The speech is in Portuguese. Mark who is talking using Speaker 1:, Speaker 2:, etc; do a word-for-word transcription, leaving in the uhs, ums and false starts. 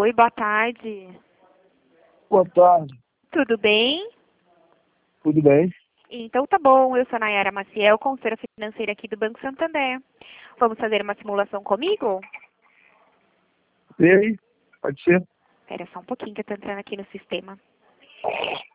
Speaker 1: Oi, boa tarde.
Speaker 2: Boa tarde,
Speaker 1: Tudo bem?
Speaker 2: tudo bem?
Speaker 1: Então tá bom, eu sou a Nayara Maciel, consultora financeira aqui do Banco Santander. Vamos fazer uma simulação comigo?
Speaker 2: E aí? Pode ser?
Speaker 1: Espera só um pouquinho que eu tô entrando aqui no sistema.